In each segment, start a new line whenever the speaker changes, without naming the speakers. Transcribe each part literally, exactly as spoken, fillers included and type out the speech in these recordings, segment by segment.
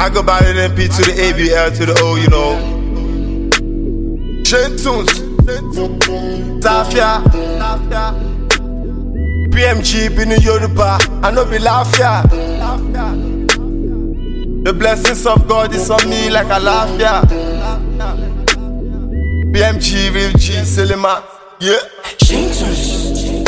I go by the M P to the A B L to the O, you know. Shane Tunes, Tafia, P M G, Binu Yoruba, I know be Lafia. The blessings of God is on me like a Lafia. P M G, Real G, Selima, yeah.
Shane Tunes.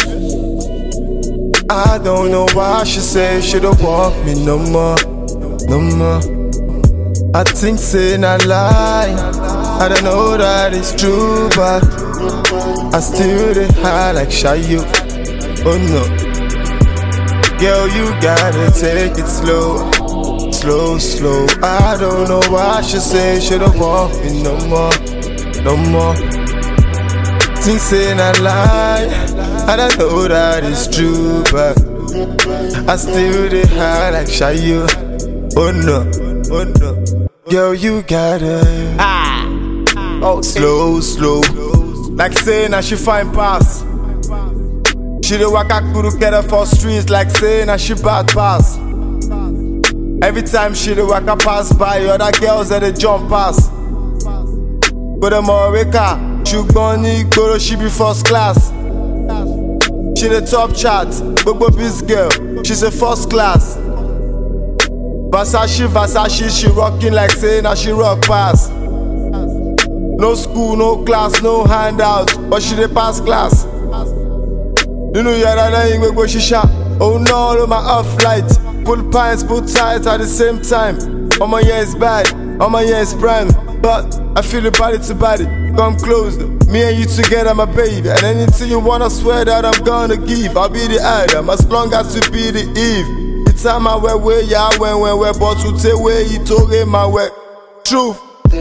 I don't know why she say she don't want me no more, no more. I think saying I lie, I don't know that it's true, but I still dey high like Shayo. Oh no, girl, you gotta take it slow, slow, slow. I don't know why she say she don't want me no more, no more. Think saying I lie, I don't know that it's true, but I still dey high like Shayo. Oh no, oh no. Girl, you gotta
Ah.
oh, slow, slow. Like saying I she find pass. She dey waka kuru kere for streets like saying I she bad pass. Every time she dey waka pass by, other girls that dey jump pass. Go dem Oreka, ṣùgbọ́n ní ìgboro she be first class. She the top chart, gbogbo biz girl, she's a first class. Versace, Versace, she rockin' like saying that she rock pass. No school, no class, no handout, but she dey pass class. Nínú yàrá lẹ́yìn gbogbo ṣíṣá, òun náà ló máa off light. Pull pints, pull tight at the same time. Ọmọ yẹn is bad, ọmọ yẹn is prime, but I feel it body to body. Come closer, me and you together, my baby. And anything you wanna swear that I'm gonna give, I'll be the Adam, as long as you be the Eve. The time I wear way, yeah, when when we're but to take way, you told him my way. Truth.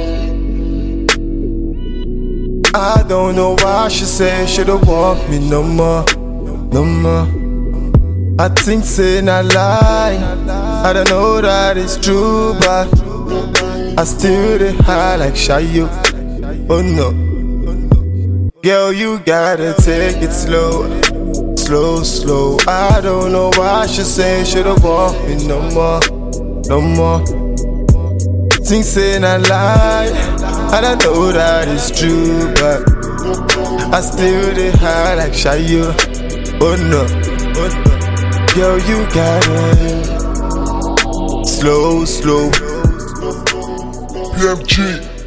I don't know why she say she don't want me no more, no more. I think saying I lie, I don't know that it's true, but I still dey high like Shayo. Oh no, girl, you gotta take it slow, slow, slow. I don't know why she say she don't want me no more, no more. Think saying I lie, I don't know that it's true, but I still dey high like Shayo. Oh no, oh no, girl, you gotta slow, slow.
P M G.